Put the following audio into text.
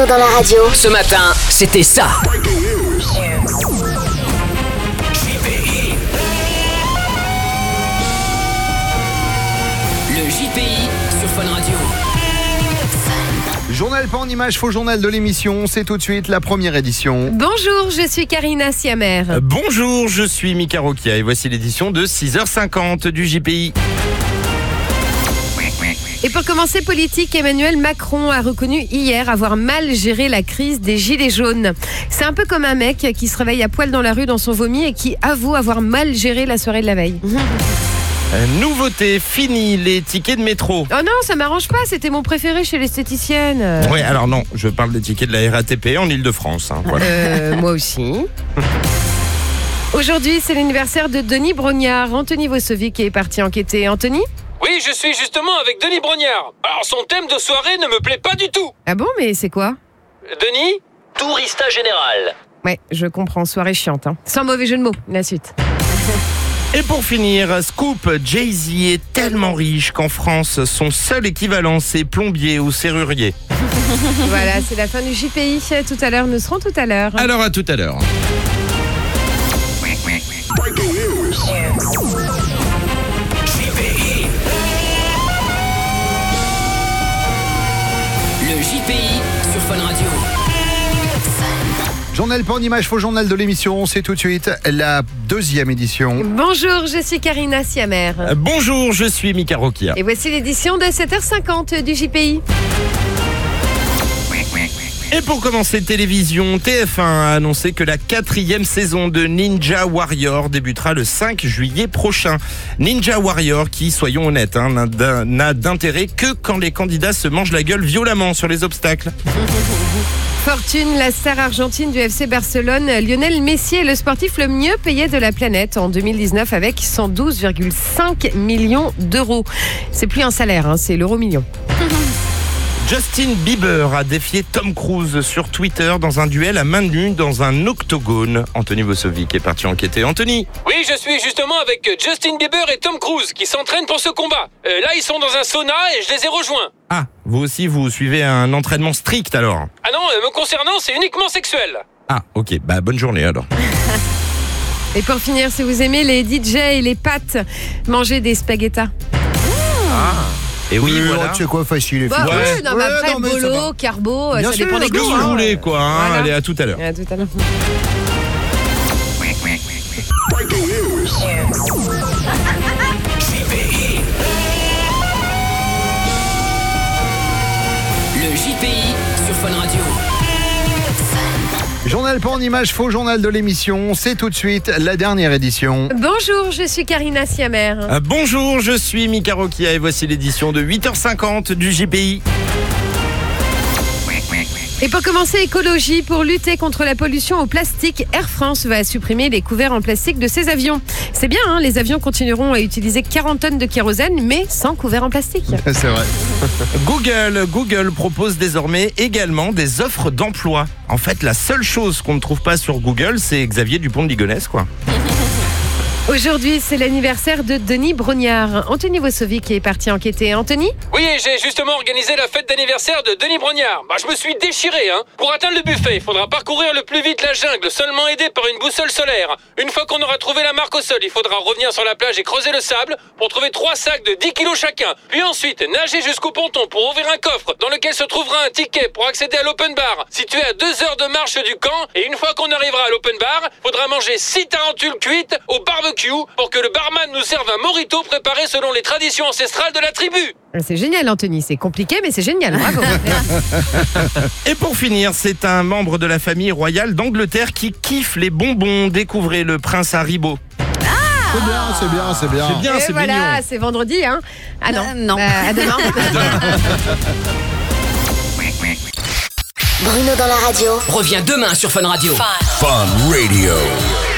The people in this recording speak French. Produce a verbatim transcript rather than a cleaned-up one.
Bruno dans la radio. Ce matin, c'était ça. Le J P I sur Fun Radio. Journal pas en image, faux journal de l'émission, c'est tout de suite la première édition. Bonjour, je suis Karina Siamer. Euh, bonjour, je suis Mika Rokia et voici l'édition de six heures cinquante du J P I. Et pour commencer politique, Emmanuel Macron a reconnu hier avoir mal géré la crise des gilets jaunes. C'est un peu comme un mec qui se réveille à poil dans la rue dans son vomi et qui avoue avoir mal géré la soirée de la veille. Euh, nouveauté, fini les tickets de métro. Oh non, ça m'arrange pas, c'était mon préféré chez l'esthéticienne. Ouais, alors non, je parle des tickets de la R A T P en Ile-de-France. Hein, voilà. Euh, moi aussi. Aujourd'hui, c'est l'anniversaire de Denis Brognard. Anthony Vossovic est parti enquêter. Anthony ? Oui, je suis justement avec Denis Brognard. Alors, son thème de soirée ne me plaît pas du tout. Ah bon, mais c'est quoi ? Denis ? Tourista général. Ouais, je comprends, soirée chiante. Hein. Sans mauvais jeu de mots, la suite. Et pour finir, scoop, Jay-Z est tellement riche qu'en France, son seul équivalent, c'est plombier ou serrurier. Voilà, c'est la fin du J P I. Tout à l'heure, nous serons tout à l'heure. Alors à tout à l'heure. Le J P I sur Fun Radio. Journal pas en image, faux journal de l'émission, c'est tout de suite la deuxième édition. Bonjour, je suis Karina Siamer. Euh, bonjour, je suis Mika Rokia. Et voici l'édition de sept heures cinquante du J P I. Et pour commencer, télévision, T F un a annoncé que la quatrième saison de Ninja Warrior débutera le cinq juillet prochain. Ninja Warrior qui, soyons honnêtes, hein, n'a, n'a d'intérêt que quand les candidats se mangent la gueule violemment sur les obstacles. Fortune, la star argentine du F C Barcelone, Lionel Messi est le sportif le mieux payé de la planète en deux mille dix-neuf avec cent douze virgule cinq millions d'euros. C'est plus un salaire, hein, c'est l'euro million. Justin Bieber a défié Tom Cruise sur Twitter dans un duel à main nue dans un octogone. Anthony Vossovic est parti enquêter. Anthony ? Oui, je suis justement avec Justin Bieber et Tom Cruise qui s'entraînent pour ce combat. Euh, là, ils sont dans un sauna et je les ai rejoints. Ah, vous aussi, vous suivez un entraînement strict alors ? Ah non, euh, me concernant, c'est uniquement sexuel. Ah, ok, bah bonne journée alors. Et pour finir, si vous aimez les D J et les pâtes, mangez des spaghettas. Ah. Et oui, oui voilà. Tu sais quoi, facile. Bah, efficace. oui, non, mais Ouais, après, non, mais ça bolo, va. carbo, Bien ça sûr, dépend des ce que goûts. Vous hein. voulez quoi, hein. Voilà. Allez, à tout à l'heure. À tout à l'heure. Le J P I sur Fun Radio. Journal pas en image, faux journal de l'émission, c'est tout de suite la dernière édition. Bonjour, je suis Karina Siamer. Euh, bonjour, je suis Mika Rokia et voici l'édition de huit heures cinquante du J P I. Et pour commencer, écologie, pour lutter contre la pollution au plastique, Air France va supprimer les couverts en plastique de ses avions. C'est bien, hein, les avions continueront à utiliser quarante tonnes de kérosène, mais sans couverts en plastique. C'est vrai. Google, Google propose désormais également des offres d'emploi. En fait, la seule chose qu'on ne trouve pas sur Google, c'est Xavier Dupont de Ligonnès, quoi. Aujourd'hui, c'est l'anniversaire de Denis Brognard. Anthony Vossovic est parti enquêter. Anthony ? Oui, j'ai justement organisé la fête d'anniversaire de Denis Brognard. Bah, je me suis déchiré, hein. Pour atteindre le buffet, il faudra parcourir le plus vite la jungle, seulement aidé par une boussole solaire. Une fois qu'on aura trouvé la marque au sol, il faudra revenir sur la plage et creuser le sable pour trouver trois sacs de dix kilos chacun. Puis ensuite, nager jusqu'au ponton pour ouvrir un coffre dans lequel se trouvera un ticket pour accéder à l'open bar, situé à deux heures de marche du camp. Et une fois qu'on arrivera à l'open bar, il faudra manger six tarentules cuites au barbecue pour que le barman nous serve un mojito préparé selon les traditions ancestrales de la tribu. C'est génial, Anthony. C'est compliqué, mais c'est génial. Bravo. Et pour finir, c'est un membre de la famille royale d'Angleterre qui kiffe les bonbons. Découvrez le prince Haribo. C'est bien, c'est bien, c'est bien. C'est bien, Et c'est voilà, mignon. c'est vendredi, hein. Ah non. Euh, non. Bah, à demain. Bruno dans la radio. Reviens demain sur Fun Radio. Fun Radio.